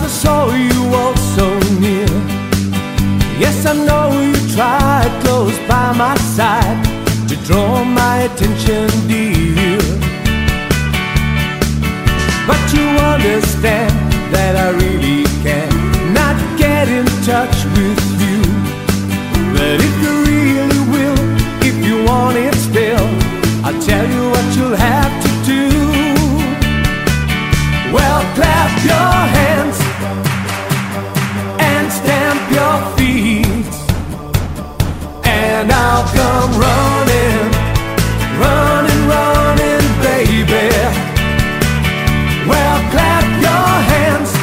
'cause I saw you all so near. Yes, I know you tried close by my side to draw my attention, dear. But you understand that I really cannot get in touch with you. But if you really will, if you want it still, I'll tell you what you'll have to do. Well, clap your hands and stamp your feet, and I'll come running, running, running, baby. Well, clap your hands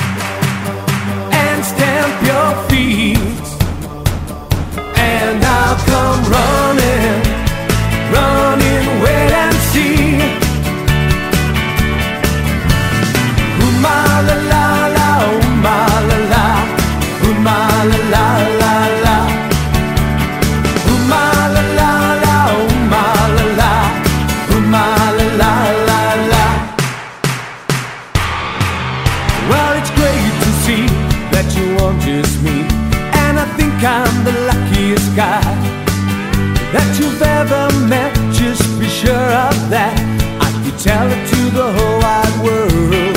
and stamp your feet, and I'll come running, running, wait and see. Ooh, ma la la la, ooh, ma la la, ooh, ma la la la la. Ooh, ma la la la, ooh, ma la la, ooh, ma la la la la. Well, it's great to see that you want just me, and I think I'm the luckiest guy that you've ever met. Just be sure of that. I could tell it to the whole wide world.